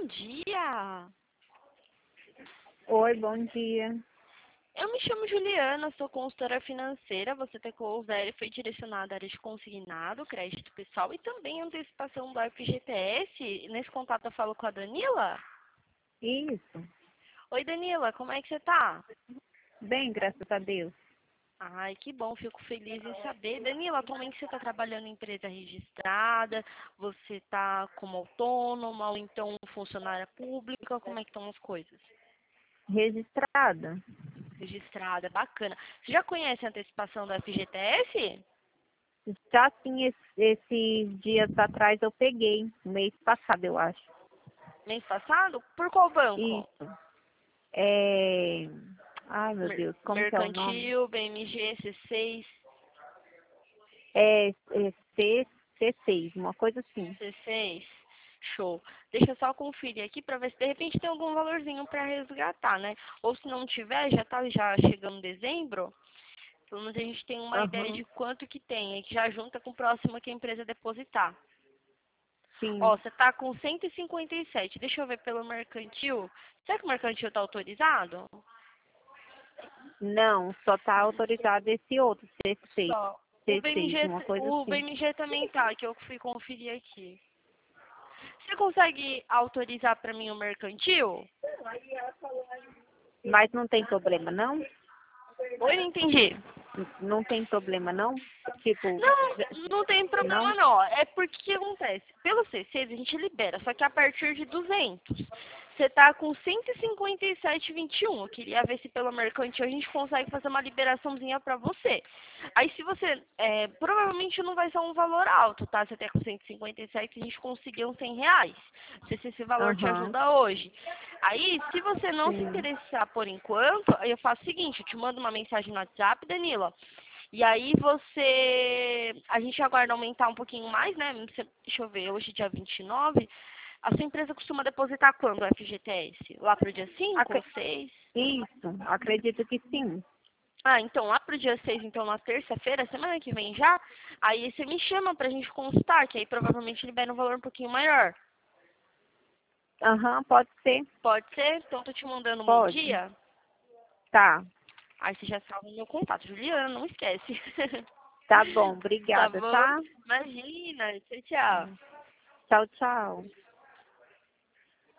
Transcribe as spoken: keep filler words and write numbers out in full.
dia. Oi, bom dia. Eu me chamo Juliana, sou consultora financeira. Você tecou o zero e foi direcionada à área de consignado, crédito pessoal e também antecipação do F G T S. Nesse contato eu falo com a Danila. Isso. Oi, Danila, como é que você tá? Bem, graças a Deus. Ai, que bom, fico feliz em saber. Danila, atualmente você está trabalhando em empresa registrada, você está como autônoma ou então funcionária pública, como é que estão as coisas? Registrada? Registrada, bacana. Você já conhece a antecipação do F G T S? Já sim, esse- esses dias atrás eu peguei, mês passado, eu acho. Mês passado? Por qual banco? Isso. É... Ai, meu Mer- Deus, como que é o nome? Mercantil, B M G, C seis, É, é C, C6, uma coisa assim. C seis. Show. Deixa eu só conferir aqui para ver se de repente tem algum valorzinho para resgatar, né? Ou se não tiver, já tá já chegando dezembro, pelo menos a gente tem uma ideia de Aham, quanto que tem, aí que já junta com o próximo que a empresa depositar. sim. Ó, você tá com cento e cinquenta e sete. Deixa eu ver pelo mercantil. Será que o mercantil tá autorizado? Não, só tá autorizado esse outro, C seis, Só. O C seis, B M G, uma coisa o assim. B M G também tá, que eu fui conferir aqui. Você consegue autorizar para mim o mercantil? Mas não tem problema, não? Oi, não entendi. Não tem problema, não? Tipo, Não, já- não tem não? problema não. É porque o que acontece? Pelo C seis a gente libera, só que a partir de duzentos. Você tá com cento e cinquenta e sete e vinte e um. Eu queria ver se pelo mercantil a gente consegue fazer uma liberaçãozinha pra você. Aí se você, é, provavelmente não vai ser um valor alto, tá? Você tá com cento e cinquenta e sete, a gente conseguiu cem reais. Não sei se esse valor te Aham, ajuda hoje. Aí, se você não se sim. interessar por enquanto, aí eu faço o seguinte, eu te mando uma mensagem no WhatsApp, Danila. E aí você. A gente aguarda aumentar um pouquinho mais, né? Você- Deixa eu ver, hoje é dia vinte e nove. A sua empresa costuma depositar quando o F G T S? Lá pro dia cinco ou Acre- seis? Isso, acredito que sim. Ah, então lá pro dia seis, então na terça-feira, semana que vem já, aí você me chama pra gente consultar, que aí provavelmente libera um valor um pouquinho maior. Aham, pode ser. Pode ser? Então tô te mandando o meu Pode. dia. Tá. Aí você já salva o meu contato. Juliana, não esquece. Tá bom, Tá obrigada, bom? tá? Imagina. Tchau, tchau. Tchau, tchau.